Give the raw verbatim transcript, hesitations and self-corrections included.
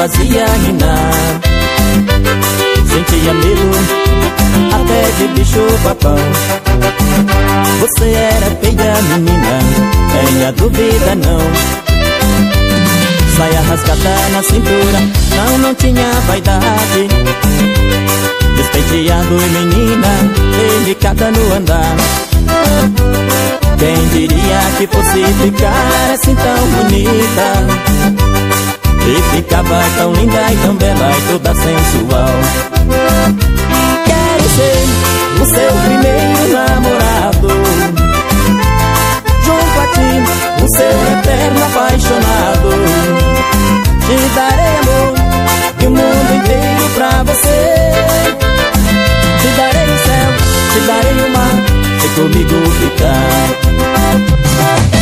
fazia ninar. Sentia medo até de bicho papão. Você era feia, menina, tenha dúvida não. Saia rasgada na cintura, não, não tinha vaidade. Despenteado e menina, delicada no andar. Quem diria que fosse ficar assim tão bonita, e ficava tão linda e tão bela e toda sensual. Quero ser o seu primeiro namorado, junto a ti, o seu eterno apaixonado. Te darei amor e o mundo inteiro pra você. Te darei o céu, te darei o mar, vem comigo ficar.